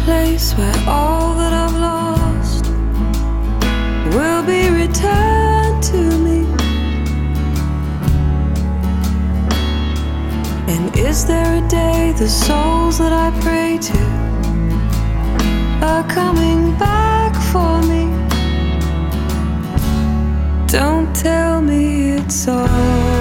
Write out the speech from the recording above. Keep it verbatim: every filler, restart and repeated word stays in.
place where all that I've lost will be returned to me? And is there a day the souls that I pray to are coming back for me? Don't tell me it's all